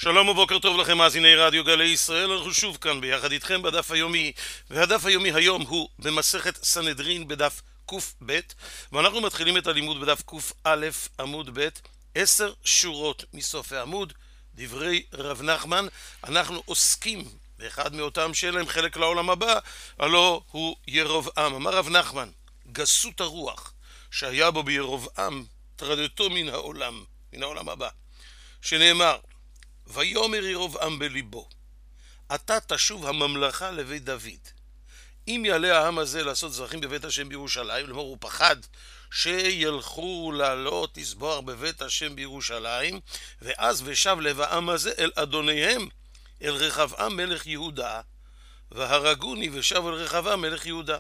שלום ובוקר טוב לכם מאזיני רדיו גלי ישראל. אנחנו שוב כאן ביחד איתכם בדף היומי, והדף היומי היום הוא במסכת סנהדרין בדף קב, ואנחנו מתחילים את הלימוד בדף קא עמוד ב', 10 שורות מסוף העמוד, דברי רב נחמן. אנחנו עוסקים באחד מאותם שאין להם חלק לעולם הבא, הלא הוא ירבעם. אמר רב נחמן, גסות הרוח שהיה בו בירבעם טרדתו מן העולם הבא, שנאמר, ויאמר ירבעם בליבו, אתה תשוב הממלכה לבית דוד. אם יעלה העם הזה לעשות זרחים בבית השם בירושלים, כלומר הוא פחד שילכו לעלות לסבוח בבית השם בירושלים, ואז ושב לב העם הזה אל אדוניהם, אל רחבעם מלך יהודה, והרגוני ושב אל רחבעם מלך יהודה.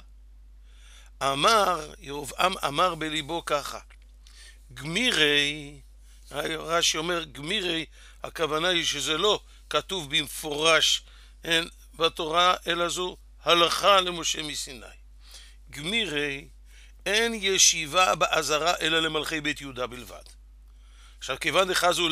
ירבעם אמר בליבו ככה, גמירי, רש"י אומר גמירי, הכוונה היא שזה לא כתוב במפורש בתורה, אלא זו הלכה למשה מסיני. גמירי, אין ישיבה בעזרה אלא למלכי בית יהודה בלבד. עכשיו, כיוון דחזו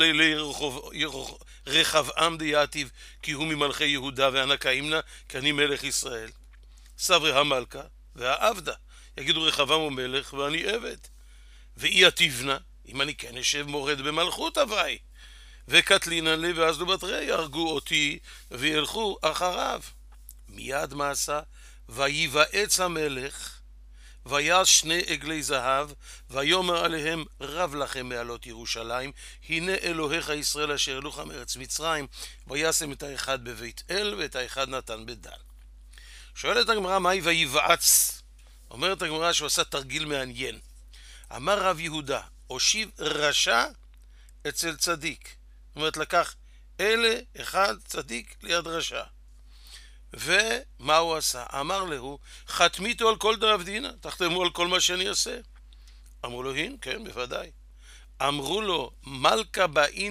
לרחבעם דייתיב, כי הוא ממלכי יהודה והנקיימנה, כי אני מלך ישראל. סברי המלכה והעבדה, יגידו רחבעם הוא מלך ואני עבד. ואי התבנה, אם אני כן אשב מורד במלכות אביי, וקטלינן לי ואז לא בתרי, יהרגו אותי וילכו אחריו. מיד מעשה, ויבעץ המלך, ויעש 2 עגלי זהב, ויאמר עליהם, רב לכם מעלות ירושלים, הנה אלוהיך ישראל אשר העלוך מארץ מצרים, וישם את האחד בבית אל ואת האחד נתן בדן. שואלת הגמרא, מהי ויבעץ? אומרת הגמרא שהוא עשה תרגיל מעניין. אמר רב יהודה, הושיב רשע אצל צדיק. זאת אומרת, לקח אחד צדיק ליד רשע. ומה הוא עשה? אמר לו, חתמיתו על כל דרב דינא, תחתמו על כל מה שאני עושה. אמרו לו, כן, בוודאי. אמרו לו, מלכה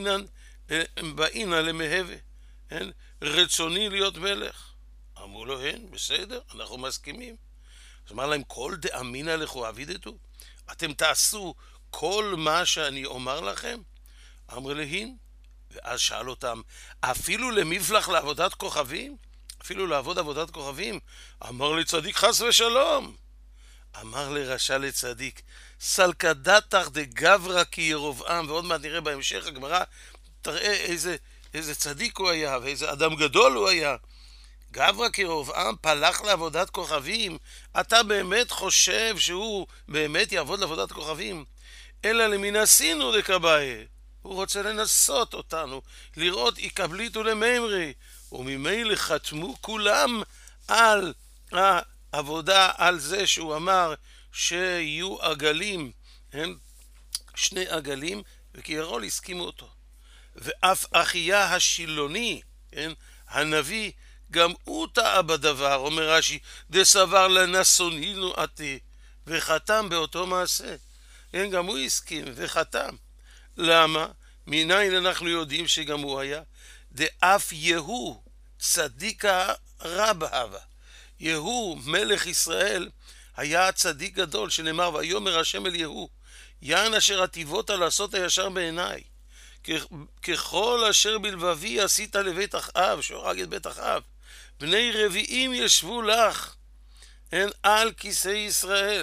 באינא למהווה, רצוני להיות מלך. אמרו לו, בסדר, אנחנו מסכימים. אז אמר להם, כל דאמינא לכו אבידתו, אתם תעשו כל מה שאני אומר לכם? אמרו להין, ואז שאל אותם, אפילו למפלח לעבודת כוכבים? אפילו לעבוד עבודת כוכבים? אמר לי חס ושלום. אמר לרשע לצדיק, סלקדתך דגברא כי ירבעם. ועוד מעט נראה בהמשך הגמרא, תראה איזה צדיק הוא היה ואיזה אדם גדול הוא היה. גברא כי ירבעם פלח לעבודת כוכבים. אתה באמת חושב שהוא באמת יעבוד לעבודת כוכבים? אלא למין עשינו דקבאי. הוא רוצה לנסות אותנו, לראות יקבליתו לממרי, וממילא חתמו כולם על העבודה, על זה שהוא אמר שיהיו עגלים, 2 עגלים, וכירול הסכימו אותו. ואף אחיה השילוני, הנביא, גם הוא טעה בדבר, אומר רש"י, דסבר לנסונינו עתי, וחתם באותו מעשה. גם הוא הסכים וחתם. למה? מניין אנחנו יודעים שגם הוא היה? דאף יהוא צדיקה רב הווה. יהוא מלך ישראל היה צדיק גדול, שנאמר ויאמר השם אל יהוא, יען אשר הטיבות לעשות הישר בעיניי, ככל אשר בלבבי עשית לבית אחאב, שהורג את בית אחאב, בני רביעים ישבו לך, הן על כיסא ישראל.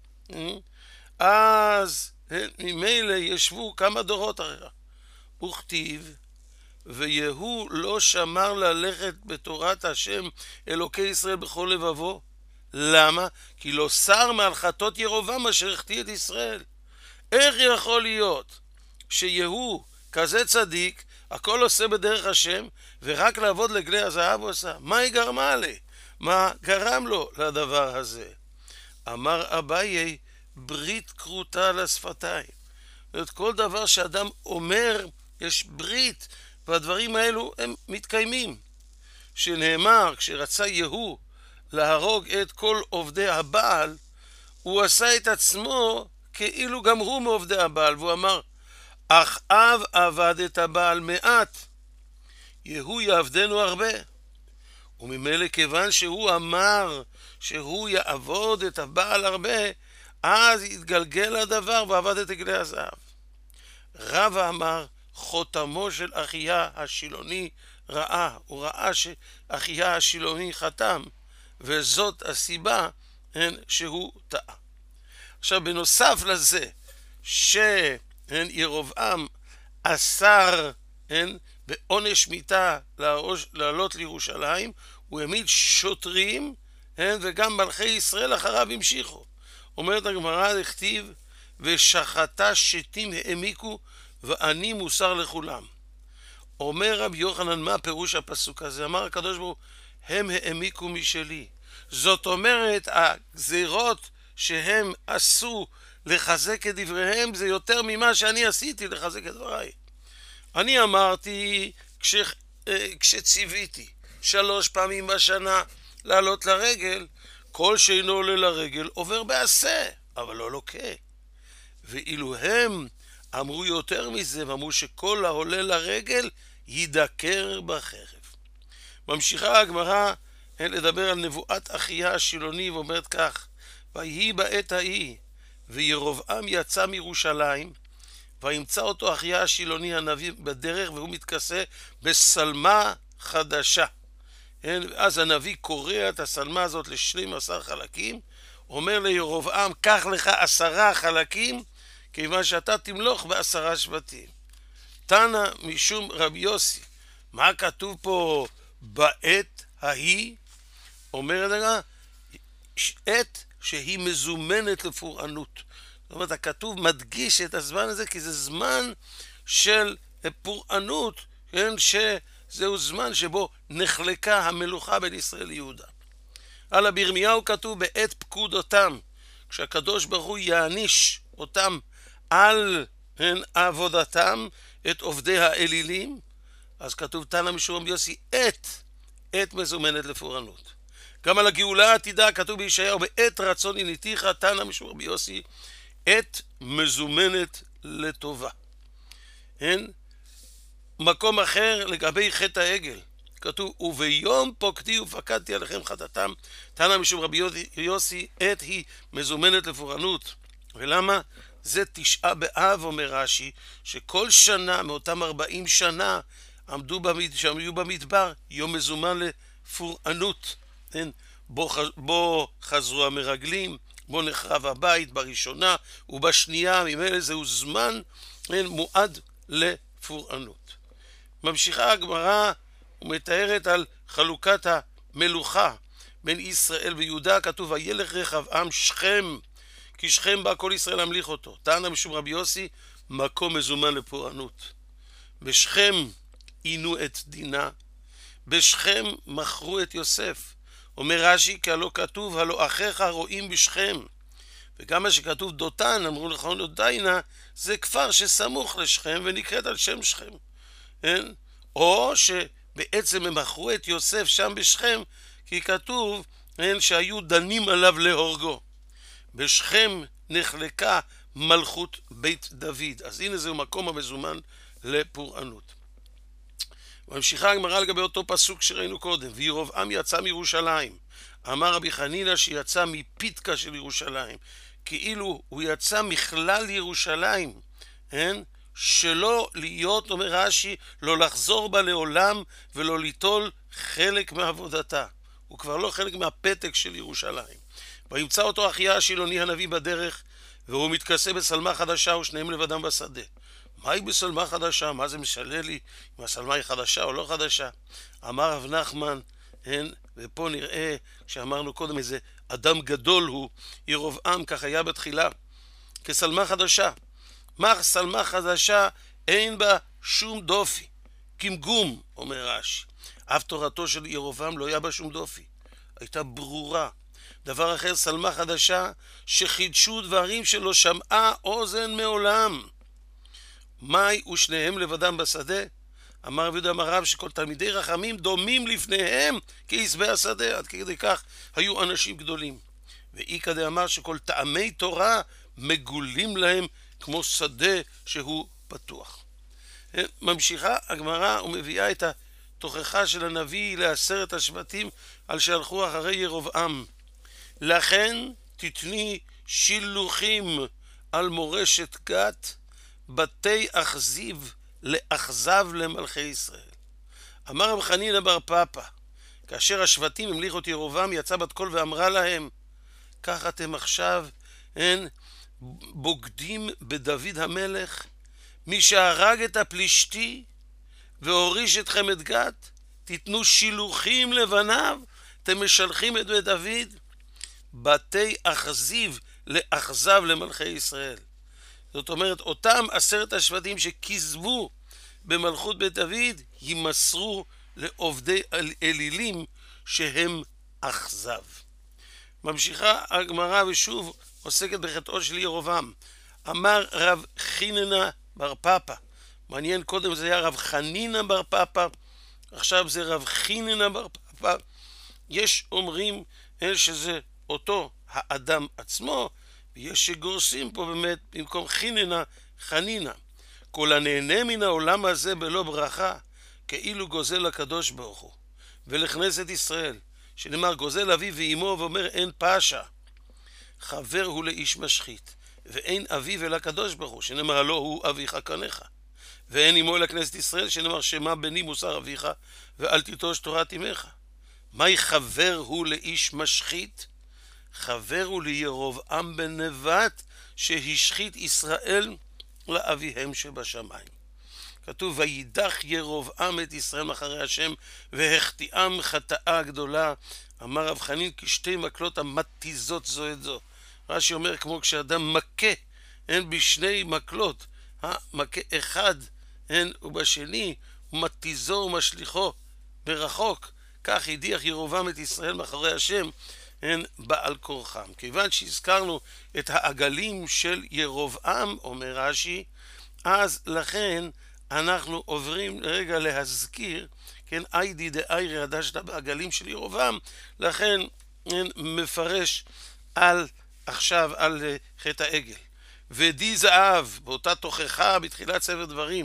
אז ממילא ישבו כמה דורות אחריך. וכתיב, ויהוא לא שמר ללכת בתורת השם אלוקי ישראל בכל לבבו. למה? כי לא סר מעל חטאות ירבעם אשר החטיא את ישראל. איך יכול להיות שיהוא כזה צדיק, הכל עושה בדרך השם, ורק לעבוד לגלי הזהב הוא עשה? מה היא גרמה לי? מה גרם לו לדבר הזה? אמר אביי, ברית כרותה על השפתיים. זאת כל דבר שאדם אומר, יש ברית, והדברים האלו הם מתקיימים. שנאמר, כשרצה יהוא להרוג את כל עובדי הבעל, הוא עשה את עצמו כאילו גם הוא מעובדי הבעל, והוא אמר, אחאב עבד את הבעל מעט, יהוא יעבדנו הרבה. וממילא כיוון שהוא אמר שהוא יעבוד את הבעל הרבה, אז התגלגל הדבר ועבד את עגלי הזהב. רבא אמר, חותמו של אחיה השילוני רעה, הוא ראה שאחיה השילוני חתם, וזאת הסיבה שהוא טעה. עכשיו בנוסף לזה שירבעם אסר בעונש מיתה לעלות לירושלים, הוא העמיד שוטרים וגם מלכי ישראל אחריו המשיכו. אומרת הגמרא, הכתיב ושחטה שתים העמיקו ואני מוסר לכולם. אומר רבי יוחנן, מה פירוש הפסוק הזה? אמר הקדוש ברוך הוא, הם העמיקו משלי. זאת אומרת, הגזירות שהם עשו לחזק את דבריהם זה יותר ממה שאני עשיתי לחזק את דבריי. אני אמרתי כשציוויתי 3 פעמים בשנה לעלות לרגל, כל שאינו עולה לרגל עובר בעשה, אבל לא לוקה. ואילו הם אמרו יותר מזה, ואמרו שכל העולה לרגל ידקר בחרב. ממשיכה הגמרא לדבר על נבואת אחיה השילוני, ואומרת כך, ויהי בעת ההיא, וירבעם יצא מירושלים, וימצא אותו אחיה השילוני הנביא בדרך, והוא מתכסה בשלמה חדשה. אז הנביא קורע את השלמה הזאת ל12 חלקים, אומר לירבעם, קח לך 10 חלקים, כיוון שאתה תמלוך ב10 שבטים. תנא משום רבי יוסי, מה כתוב פה בעת ההיא? אומרת לה, עת שהיא מזומנת לפורענות. זאת אומרת, הכתוב מדגיש את הזמן הזה, כי זה זמן של פורענות, כן? שזהו זמן שבו נחלקה המלוכה בין ישראל ליהודה. הלאה בירמיהו כתוב בעת פקודותם, כשהקדוש ברוך הוא יעניש אותם על עבודתם, את עובדי האלילים, אז כתוב תנא משום רבי יוסי, עת מזומנת לפורענות. גם על הגאולה העתידה כתוב בישעיהו, בעת רצון עניתיך, תנא משום רבי יוסי, עת מזומנת לטובה. מקום אחר לגבי חטא העגל, כתוב, וביום פוקדי ופקדתי עליכם חטאתם, תנא משום רבי יוסי, עת היא מזומנת לפורענות. ולמה? זה 9 באב, אומר רש"י, שכל שנה מאותם 40 שנה שהיו במדבר, יום מזומן לפורענות. בו חזרו המרגלים, בו נחרב הבית בראשונה ובשנייה, ממילא זהו זמן מועד לפורענות. ממשיכה הגמרא ומתארת על חלוקת המלוכה בין ישראל ויהודה, כתוב וילך רחבעם שכם, כי שכם בא כל ישראל להמליך אותו. תנא משום רבי יוסי, מקום מזומן לפורענות. בשכם עינו את דינה, בשכם מכרו את יוסף. אומר רש"י, כי הלא כתוב הלא אחיך רואים בשכם. וגם מה שכתוב דותן, אמרו לך דודיינה, זה כפר שסמוך לשכם ונקראת על שם שכם. או שבעצם הם מכרו את יוסף שם בשכם, כי כתוב שהיו דנים עליו להורגו. בשכם נחלקה מלכות בית דוד. אז הנה זהו מקום המזומן לפורענות. ממשיכה הגמרא לגבי אותו פסוק שראינו קודם, וירבעם יצא מירושלים. אמר רבי חנינא שיצא מפיתקה של ירושלים, כאילו הוא יצא מכלל ירושלים, שלא להיות, אומר רש"י, לא לחזור בה לעולם ולא ליטול חלק מעבודתה. הוא כבר לא חלק מהפתק של ירושלים. וימצא אותו אחיה השילוני הנביא בדרך, והוא מתכסה בשלמה חדשה ושניהם לבדם בשדה. מהי בשלמה חדשה? מה זה משנה לי אם השלמה היא חדשה או לא חדשה? אמר רב נחמן, ופה נראה שאמרנו קודם איזה אדם גדול הוא, ירבעם, כך היה בתחילה, כשלמה חדשה. מה שלמה חדשה? אין בה שום דופי, גמגום, אומר רש"י. אף תורתו של ירבעם לא היה בה שום דופי, הייתה ברורה. דבר אחר, שלמה חדשה, שחידשו דברים שלא שמעה אוזן מעולם. מאי ושניהם לבדם בשדה? אמר רבי יהודה אמר רב שכל תלמידי רחמים דומים לפניהם כעשבי השדה, עד כדי כך היו אנשים גדולים. ואיכא דאמר שכל טעמי תורה מגולים להם כמו שדה שהוא פתוח. ממשיכה הגמרא ומביאה את התוכחה של הנביא ל10 השבטים על שהלכו אחרי ירבעם. לכן תתני שילוחים על מורשת גת, בתי אכזיב לאכזב למלכי ישראל. אמר רב חנינא בר פפא, כאשר השבטים המליכו את ירבעם, יצא בת קול ואמרה להם, כך אתם עכשיו בוגדים בדוד המלך, מי שהרג את הפלישתי והוריש אתכם את גת, תיתנו שילוחים לבניו, אתם משלחים את בית דוד, בתי אכזיב לאכזב למלכי ישראל. זאת אומרת, אותם 10 השבטים שכזבו במלכות בית דוד, יימסרו לעובדי אלילים שהם אכזב. ממשיכה הגמרא ושוב עוסקת בחטאו של ירבעם. אמר רב חנינא בר פפא, מעניין, קודם זה היה רב חנינא בר פפא, עכשיו זה רב חנינא בר פפא. יש אומרים שזה אותו האדם עצמו, ויש שגורסים פה באמת במקום חנינא, חנינא. כל הנהנה מן העולם הזה בלא ברכה, כאילו גוזל הקדוש ברוך הוא. ולכנסת ישראל, שנאמר גוזל אביו ואמו ואומר אין פשע. חבר הוא לאיש משחית, ואין אביו אל הקדוש ברוך הוא, שנאמר הלא הוא אביך קנך. ואין אמו אל הכנסת ישראל, שנאמר שמע בני מוסר אביך, ואל תיטוש תורת אמך. מהי חבר הוא לאיש משחית? חבר הוא לירבעם בן נבט, שהשחית ישראל לאביהם שבשמיים. כתוב וידח ירבעם את ישראל מאחרי השם, והחטיאם חטאה גדולה. אמר רב חנין, כשתי מקלות המתיזות זו את זו. רש"י אומר, כמו כשאדם מכה, אין בשני מקלות, מכה אחד ובשני, ומתיזו ומשליחו ברחוק, כך הדיח ירבעם את ישראל מאחרי השם, בעל כורחם. כיוון שהזכרנו את העגלים של ירבעם, אומר רש"י, אז לכן אנחנו עוברים רגע להזכיר, כן, איידי דאיירי הדשתא בעגלים של ירבעם, לכן מפרש עכשיו על חטא העגל. ודי זהב, באותה תוכחה בתחילת ספר דברים,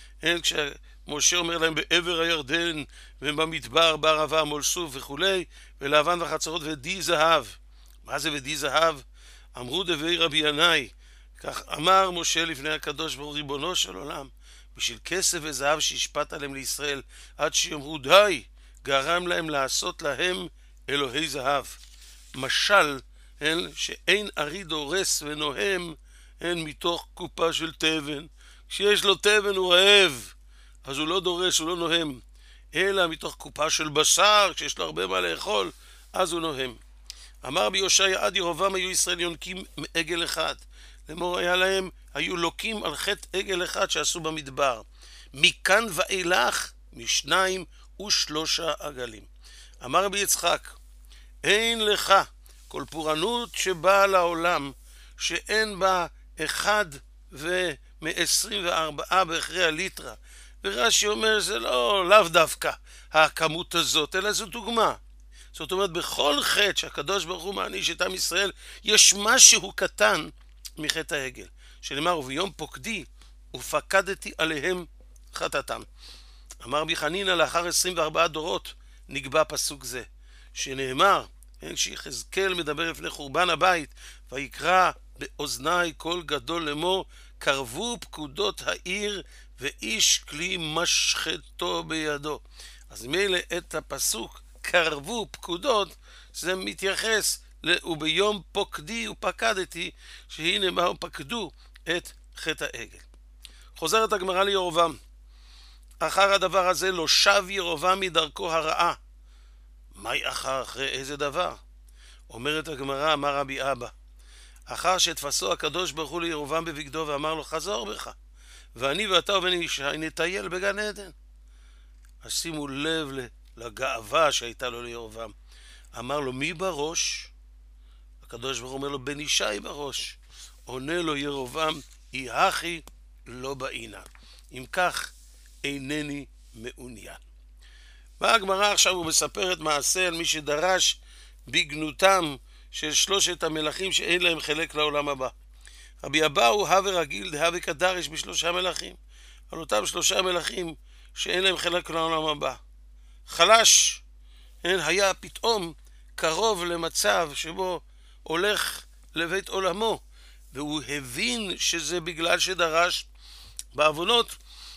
כשמשה אומר להם בעבר הירדן ובמדבר בערבה מולסוף וכולי, ולבן וחצרות, ודי זהב. מה זה ודי זהב? אמרו דבי רבי ינאי, כך אמר משה לפני הקדוש ברוך הוא, ריבונו של עולם, בשביל כסף וזהב שהשפט עליהם לישראל, עד שיאמרו די, גרם להם לעשות להם אלוהי זהב. משל, שאין ארי דורס ונוהם, מתוך קופה של תבן. כשיש לו תבן הוא רעב, אז הוא לא דורס, הוא לא נוהם. אלא מתוך קופה של בשר, כשיש לו הרבה מה לאכול, אז הוא נוהם. אמר ביושעיה, עד ירבעם היו ישראל יונקים מעגל אחד. לאמור היה להם, היו לוקים על חטא עגל אחד שעשו במדבר. מכאן ואילך, 2 ו3 עגלים. אמר רבי יצחק, אין לך כל פורענות שבאה לעולם, שאין בה 1 מ-24 באחרי הליטרה. ורש"י אומר, זה לאו דווקא הכמות הזאת, אלא זו דוגמה. זאת אומרת, בכל חטא שהקדוש ברוך הוא מעניש את עם ישראל, יש משהו קטן מחטא העגל. שנאמר, וביום פוקדי ופקדתי עליהם חטאתם. אמר רבי חנינא, לאחר 24 דורות נקבע פסוק זה, שנאמר, שיחזקאל מדבר לפני חורבן הבית, ויקרא באוזני קול גדול לאמור, קרבו פקודות העיר ואיש כלי משחטו בידו. אז מילא את הפסוק קרבו פקודות, זה מתייחס וביום פוקדי ופקדתי, שהנה מה פקדו את חטא העגל. חוזרת הגמרא לירבעם, אחר הדבר הזה לא שב ירבעם מדרכו הרעה. מהי אחרי איזה דבר? אומרת הגמרא, אמר רבי אבא, אחר שתפסו הקדוש ברוך הוא לירבעם בבגדו ואמר לו, חזור בך, ואני ואתה ובן ישי נטייל בגן עדן. אז שימו לב לגאווה שהייתה לו לירבעם. אמר לו, מי בראש? הקדוש ברוך הוא אומר לו, בן ישי בראש. עונה לו ירבעם, יהכי לא באינה. אם כך, אינני מעוניין. באה הגמרא עכשיו ומספרת מעשה על מי שדרש בגנותם של 3 המלכים שאין להם חלק לעולם הבא. רבי אבאו הווה רגיל דהווה כדרש ב3 מלכים, על אותם 3 מלכים שאין להם חלק לעולם הבא. חלש היה פתאום קרוב למצב שבו הולך לבית עולמו, והוא הבין שזה בגלל שדרש בעוונות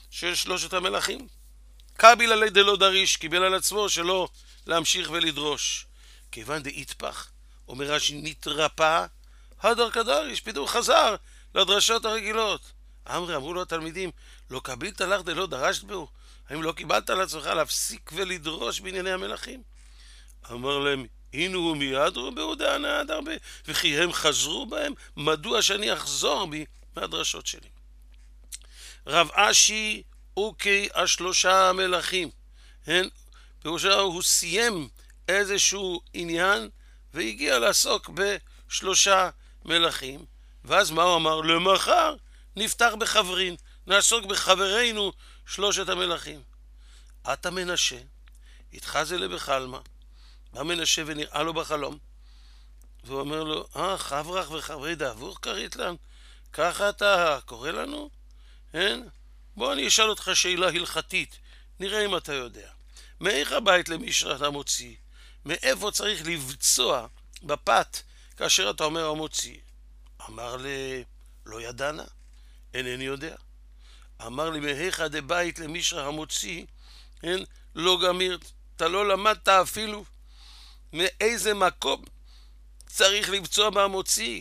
של שלושת המלכים. קביל עלי דלא דריש, קיבל על עצמו שלא להמשיך ולדרוש. כיוון דאיתפח, אומר רש"י, נתרפא, הדר כדריש, פתאום חזר לדרשות הרגילות. אמרו לו התלמידים, לא קבילת לך דלא דרשת בו? האם לא קיבלת על עצמך להפסיק ולדרוש בענייני המלכים? אמר להם, הנה הוא מיד רבו דענה עד הרבה, וכי הם חזרו בהם, מדוע שאני אחזור בי מהדרשות שלי? רב אשי אוקי השלושה המלכים, פירושה הוא סיים איזשהו עניין והגיע לעסוק בשלושה מלכים, ואז מה הוא אמר? למחר נפתח בחברין, נעסוק בחברינו שלושת המלכים. אתה מנשה, איתך זה לבחלמה, בא מנשה ונראה לו בחלום, והוא אומר לו, חברך וחברי דאבור קראת לן? ככה אתה קורא לנו? בוא אני אשאל אותך שאלה הלכתית, נראה אם אתה יודע. מאיך הבית למישרא אתה מוציא? מאיפה צריך לבצוע בפת כאשר אתה אומר המוציא? אמר לי, לא ידענה, אינני יודע. אמר לי, מאיך דבית למישרא המוציא, לא גמיר, אתה לא למדת אפילו מאיזה מקום צריך לבצוע במוציא.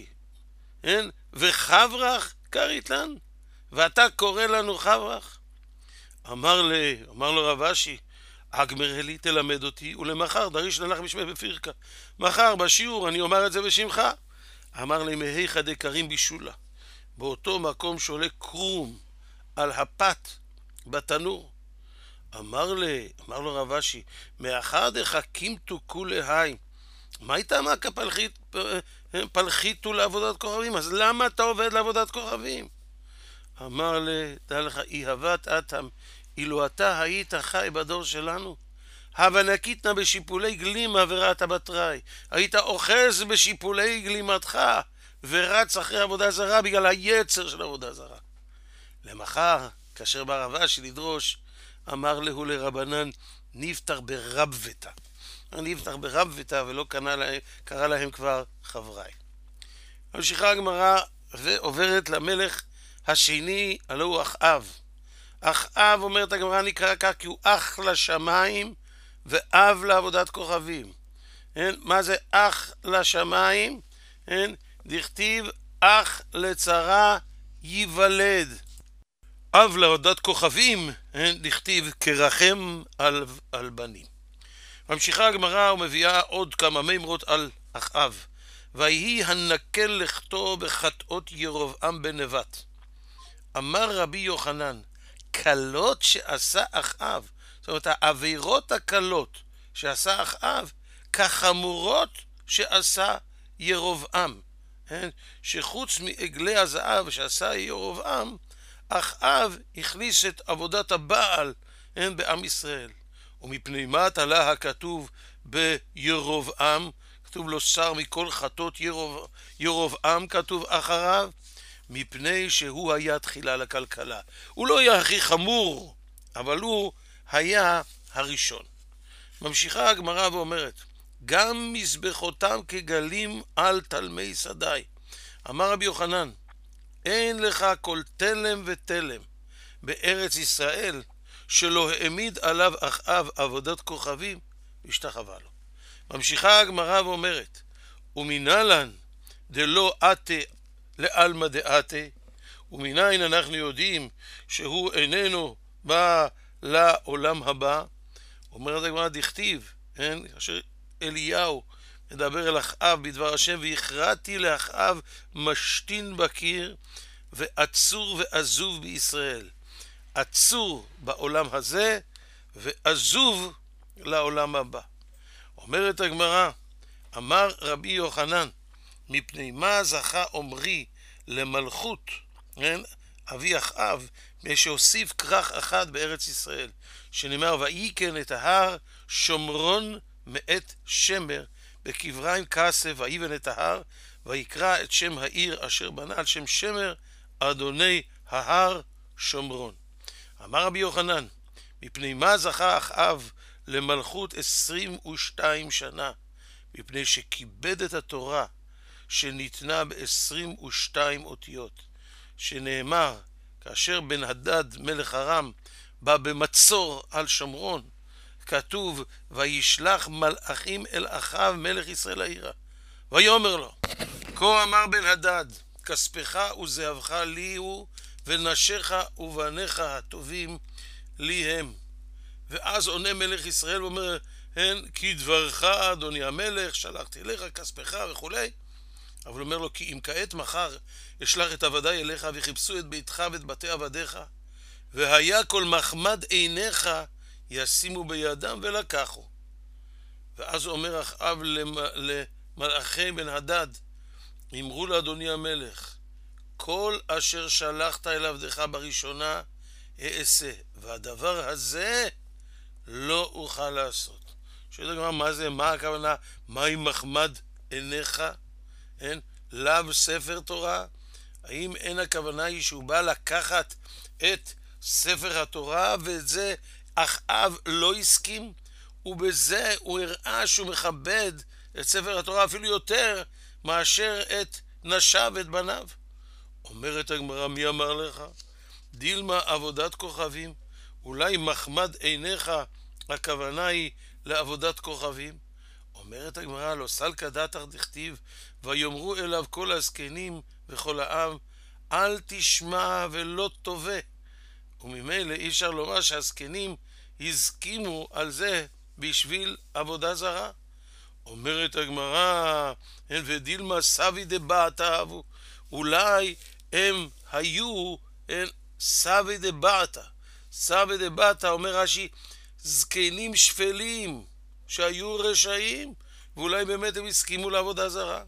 וחברך קראת לן? ואתה קורא לנו חברך? אמר לו רב אשי, אגמר לי תלמד אותי, ולמחר דריש נלך בשמי בפירקה. מחר בשיעור אני אומר את זה בשמך. אמר לי, מהיכא דקרים בישולה, באותו מקום שעולה קרום על הפת בתנור. אמר לו רב אשי, מאחר דחכימתו כולי היי, מה הייתה מכה פלחיתו לעבודת כוכבים? אז למה אתה עובד לעבודת כוכבים? אמר לי, דע לך, איהבת אתם, אילו אתה היית חי בדור שלנו, הווה נקיתנה בשיפולי גלימה ורעת בתראי, היית אוחז בשיפולי גלימתך ורץ אחרי עבודה זרה בגלל היצר של עבודה זרה. למחר, כאשר בא רב אשי לדרוש, אמר לו לרבנן, נפתח ברבבתא. נפתח ברבבתא ולא קרא להם כבר חברי. ממשיכה הגמרא ועוברת למלך השני, הלא הוא אחאב. אחאב, אומרת הגמרא, נקרא כך כי הוא אח לשמיים ואב לעבודת כוכבים. מה זה אח לשמיים? דכתיב אח לצרה ייוולד. אב לעבודת כוכבים, דכתיב כרחם על בנים. ממשיכה הגמרא ומביאה עוד כמה מימרות על אחאב. ויהי הנקל לכתו בחטאות ירבעם בן נבט. אמר רבי יוחנן, קלות שעשה אחאב, זאת אומרת העבירות הקלות שעשה אחאב, כחמורות שעשה ירבעם. שחוץ מעגלי הזהב שעשה ירבעם, אחאב הכניס את עבודת הבעל בעם ישראל. ומפני מה תלה הכתוב בירבעם? כתוב לו שר מכל חטאות ירבעם, כתוב אחריו, מפני שהוא היה תחילה לכלכלה. הוא לא היה הכי חמור, אבל הוא היה הראשון. ממשיכה הגמרא ואומרת, גם מזבחותם כגלים על תלמי שדי. אמר רבי יוחנן, אין לך כל תלם ותלם בארץ ישראל שלא העמיד עליו אחאב עבודת כוכבים והשתחווה לו. ממשיכה הגמרא ואומרת, ומנהלן דלא אתה לעלמא דאתה, ומניין אנחנו יודעים שהוא איננו בא לעולם הבא. אומרת הגמרא, דכתיב, אשר אליהו מדבר אל אחאב בדבר השם, והכרעתי לאחאב משתין בקיר ועצור ועזוב בישראל. עצור בעולם הזה ועזוב לעולם הבא. אומרת הגמרא, אמר רבי יוחנן, מפני מה זכה עומרי למלכות, אבי אחאב, שהוסיף כרך אחד בארץ ישראל, שנאמר, ויקן את ההר שומרון מאת שמר, בקבריים כסף, ויבן את ההר, ויקרא את שם העיר אשר בנה על שם שמר, אדוני ההר שומרון. אמר רבי יוחנן, מפני מה זכה אחאב למלכות 22 שנה? מפני שכיבד את התורה שניתנה ב22 אותיות, שנאמר, כאשר בן הדד מלך ארם בא במצור על שומרון, כתוב וישלח מלאכים אל אחאב מלך ישראל העירה ויאמר לו, כה אמר בן הדד, כספך וזהבך לי הוא, ונשיך ובניך הטובים לי הם. ואז עונה מלך ישראל ואומר, הן כי דברך אדוני המלך, שלחתי אליך כספך וכולי. אבל אומר לו, כי אם כעת מחר אשלח את עבדיי אליך וחיפשו את ביתך ואת בתי עבדיך, והיה כל מחמד עיניך ישימו בידם ולקחו. ואז אומר אחאב למלאכי בן הדד, אמרו לאדוני המלך, כל אשר שלחת אל עבדך בראשונה אעשה, והדבר הזה לא אוכל לעשות. שואלת הגמרא, מה זה? מה הכוונה? מהי מחמד עיניך? אין? לאו ספר תורה? האם אין הכוונה היא שהוא בא לקחת את ספר התורה, ואת זה אחאב לא הסכים? ובזה הוא הראה שהוא מכבד את ספר התורה אפילו יותר מאשר את נשיו ואת בניו. אומרת הגמרא, מי אמר לך? דילמה עבודת כוכבים. אולי מחמד עיניך הכוונה היא לעבודת כוכבים? אומרת הגמרא, לא סלקא דעתך דכתיב, ויאמרו אליו כל הזקנים וכל העם, אל תשמע ולא תובע. וממילא אי אפשר לומר שהזקנים הסכימו על זה בשביל עבודה זרה. אומרת הגמרא, ודילמה סבי דבעתה אבו, אולי הם היו סבי דבעתה. סבי דבעתה, אומר רש"י, זקנים שפלים שהיו רשעים, ואולי באמת הם הסכימו לעבודה זרה.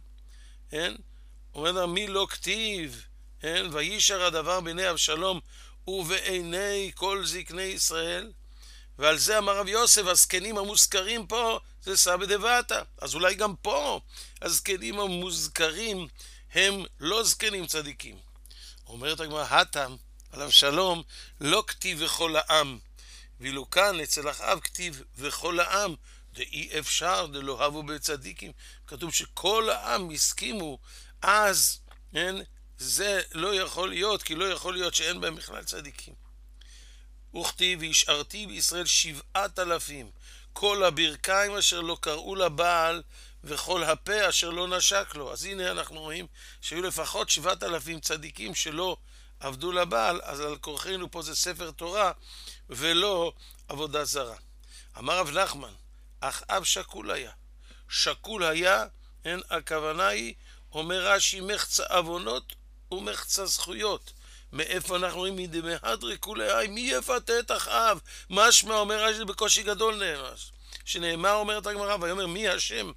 אומר מי לא כתיב, וישר הדבר בעיני אבשלום ובעיני כל זקני ישראל. ועל זה אמר רב יוסף, הזקנים המוזכרים פה זה סבי דבעתה. אז אולי גם פה הזקנים המוזכרים הם לא זקנים צדיקים. אומרת הגמרא, התם על אבשלום לא כתיב וכל העם, ואילו כאן אצל אחאב כתיב וכל העם, דאי אפשר דלא הבו בצדיקים. כתוב שכל העם הסכימו, אז זה לא יכול להיות, כי לא יכול להיות שאין בהם בכלל צדיקים. וכתיב והשארתי בישראל 7,000, כל הברכיים אשר לא קראו לבעל וכל הפה אשר לא נשק לו. אז הנה אנחנו רואים שהיו לפחות 7,000 צדיקים שלא עבדו לבעל, אז על כורחנו פה זה ספר תורה ולא עבודה זרה. אמר רב נחמן, אחאב שקול היה. שקול היה, הכוונה היא, אומר רש"י, מחצה עוונות ומחצה זכויות. מאיפה אנחנו רואים? מדמהדרי כולי, מי יפתה את אחאב? משמע אומר רש"י בקושי גדול נאמר. שנאמר אומרת הגמרא, ויאמר מי השם?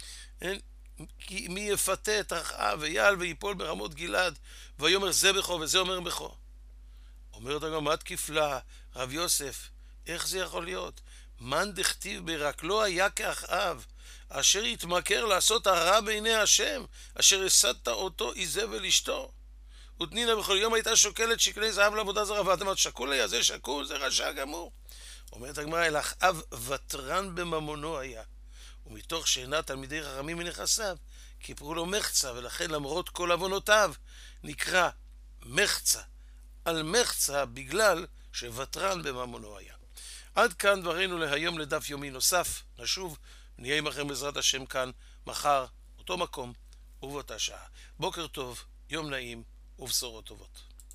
מי יפתה את אחאב ויעל ויפול ברמות גלעד, ויאמר זה בכו וזה אומר בכו. אומרת הגמרא, מה תקיפלה רב יוסף? איך זה יכול להיות? מן דכתיב ברק לא היה כאחאב, אשר יתמכר לעשות הרע בעיני השם, אשר הסדת אותו איזבל אשתו. ותנינה בכל יום הייתה שוקלת שקלי זהב לעבודה זרה, ואתם אומרת שקול היה, זה שקול, זה רשע גמור. אומרת הגמרא, אל אחאב ותרן בממונו היה, ומתוך שאינה תלמידי חכמים מנכסיו, כיפרו לו מחצה, ולכן למרות כל עוונותיו נקרא מחצה על מחצה, בגלל שוותרן בממונו היה. עד כאן דברינו להיום לדף יומי נוסף. נשוב, נהיה עמכם בעזרת השם כאן מחר, אותו מקום ובאותה שעה. בוקר טוב, יום נעים ובשורות טובות.